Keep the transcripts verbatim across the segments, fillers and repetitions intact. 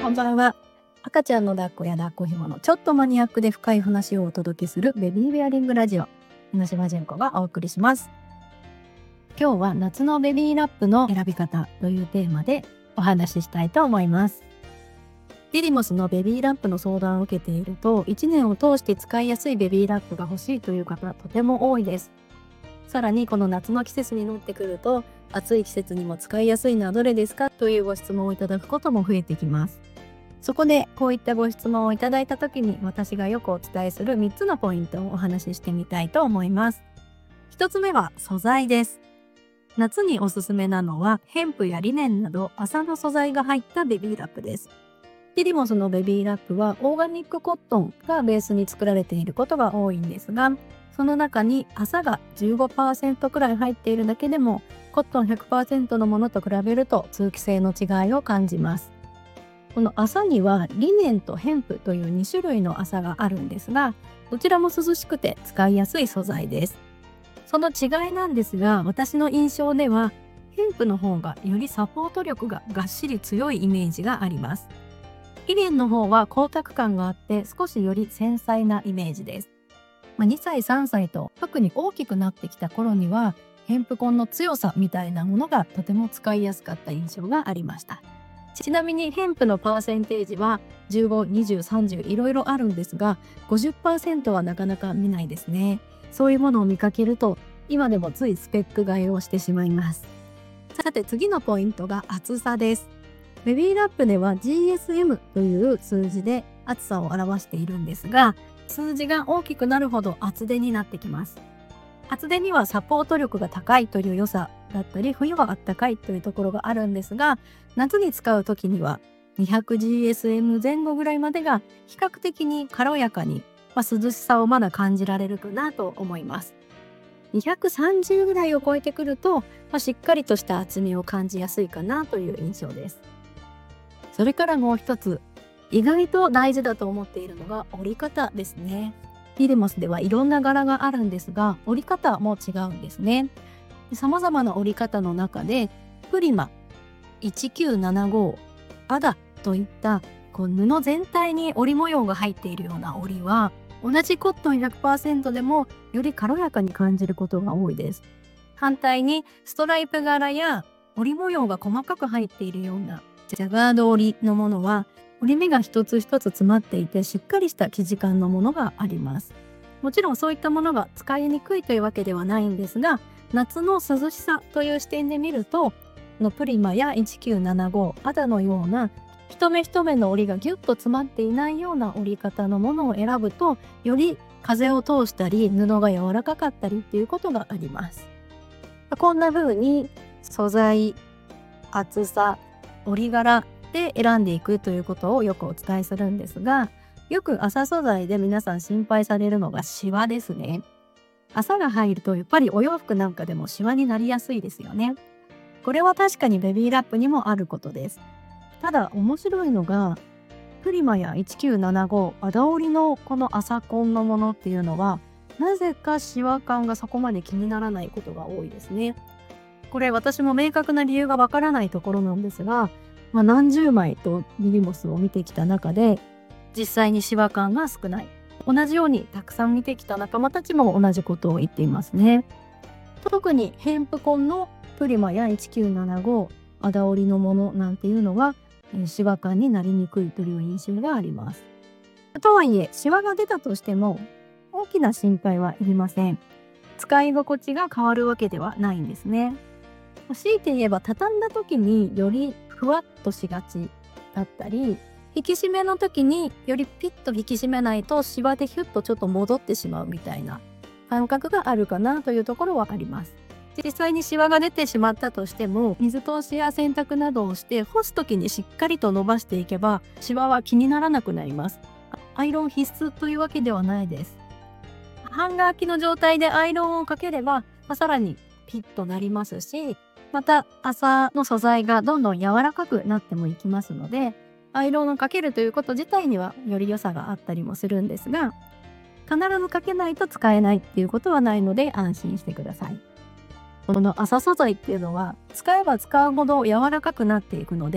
こんばんは。赤ちゃんの抱っこや抱っこ紐のちょっとマニアックで深い話をお届けするベビーベアリングラジオ、江島純子がお送りします。今日は夏のベビーラップの選び方というテーマでお話ししたいと思います。ディディモスのベビーラップの相談を受けていると、いちねんを通して使いやすいベビーラップが欲しいという方とても多いです。さらにこの夏の季節になってくると、暑い季節にも使いやすいのはどれですかというご質問をいただくことも増えてきます。そこでこういったご質問をいただいたときに、私がよくお伝えするみっつのポイントをお話ししてみたいと思います。ひとつめは素材です。夏におすすめなのはヘンプやリネンなど麻の素材が入ったベビーラップです。ディディモスのベビーラップはオーガニックコットンがベースに作られていることが多いんですが、その中に麻が じゅうごパーセント くらい入っているだけでもコットン ひゃくパーセント のものと比べると通気性の違いを感じます。この麻にはリネンとヘンプというにしゅるいの麻があるんですが、どちらも涼しくて使いやすい素材です。その違いなんですが、私の印象ではヘンプの方がよりサポート力ががっしり強いイメージがあります。リネンの方は光沢感があって少しより繊細なイメージです。まあ、にさいさんさいと特に大きくなってきた頃にはヘンプコンの強さみたいなものがとても使いやすかった印象がありました。ちなみにヘンプのパーセンテージはじゅうご、にじゅう、さんじゅういろいろあるんですが ごじゅっパーセント はなかなか見ないですね。そういうものを見かけると今でもついスペック買いをしてしまいます。さて次のポイントが厚さです。ベビーラップでは ジーエスエム という数字で厚さを表しているんですが、数字が大きくなるほど厚手になってきます。厚手にはサポート力が高いという良さだったり、冬はあったかいというところがあるんですが、夏に使う時には にひゃくジーエスエム 前後ぐらいまでが比較的に軽やかに、まあ、涼しさをまだ感じられるかなと思います。にひゃくさんじゅうぐらいを超えてくると、まあ、しっかりとした厚みを感じやすいかなという印象です。それからもう一つ、意外と大事だと思っているのが折り方ですね。ディディモスではいろんな柄があるんですが、折り方も違うんですね。さまざまな折り方の中でプリマ、いちきゅうななご、アダといったこう布全体に織り模様が入っているような織りは、同じコットン ひゃくパーセント でもより軽やかに感じることが多いです。反対にストライプ柄や織り模様が細かく入っているようなジャガード織りのものは折り目が一つ一つ詰まっていてしっかりした生地感のものがあります。もちろんそういったものが使いにくいというわけではないんですが、夏の涼しさという視点で見るとのプリマやいちきゅうななご、アダのような一目一目の織りがギュッと詰まっていないような織り方のものを選ぶと、より風を通したり布が柔らかかったりっていうことがあります。こんな風に素材、厚さ、織り柄で選んでいくということをよくお伝えするんですが、よく麻素材で皆さん心配されるのがシワですね。麻が入るとやっぱりお洋服なんかでもシワになりやすいですよね。これは確かにベビーラップにもあることです。ただ面白いのが、プリマやいちきゅうななご、アダ織りのこの麻コンのものっていうのは、なぜかシワ感がそこまで気にならないことが多いですね。これ私も明確な理由がわからないところなんですが、まあ、何十枚とディディモスを見てきた中で実際にシワ感が少ない。同じようにたくさん見てきた仲間たちも同じことを言っていますね。特にヘンプコンのプリマやいちきゅうななご、アダ織りのものなんていうのはシワ感になりにくいという印象があります。とはいえシワが出たとしても大きな心配はいりません。使い心地が変わるわけではないんですね。強いて言えば畳んだ時によりふわっとしがちだったり、引き締めの時によりピッと引き締めないとシワでヒュッとちょっと戻ってしまうみたいな感覚があるかなというところはあります。実際にシワが出てしまったとしても、水通しや洗濯などをして干す時にしっかりと伸ばしていけばシワは気にならなくなります。アイロン必須というわけではないです。ハンガー空きの状態でアイロンをかければ、まあ、さらにピッとなりますし、また麻の素材がどんどん柔らかくなってもいきますので、アイロンをかけるということ自体にはより良さがあったりもするんですが、必ずかけないと使えないっていうことはないので安心してください。この麻素材っていうのは使えば使うほど柔らかくなっていくので、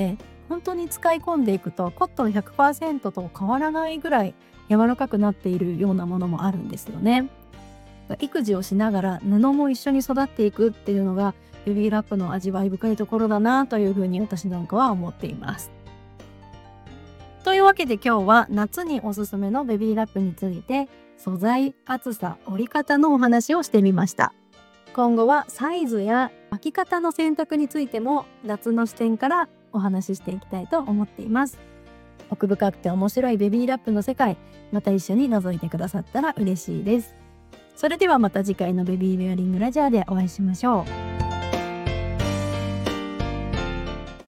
本当に使い込んでいくとコットン ひゃくパーセント と変わらないぐらい柔らかくなっているようなものもあるんですよね。育児をしながら布も一緒に育っていくっていうのがベビーラップの味わい深いところだなというふうに私なんかは思っています。というわけで今日は夏におすすめのベビーラップについて素材、厚さ、折り方のお話をしてみました。今後はサイズや巻き方の選択についても夏の視点からお話ししていきたいと思っています。奥深くて面白いベビーラップの世界、また一緒に覗いてくださったら嬉しいです。それではまた次回のベビーウェアリングラジオでお会いしましょう。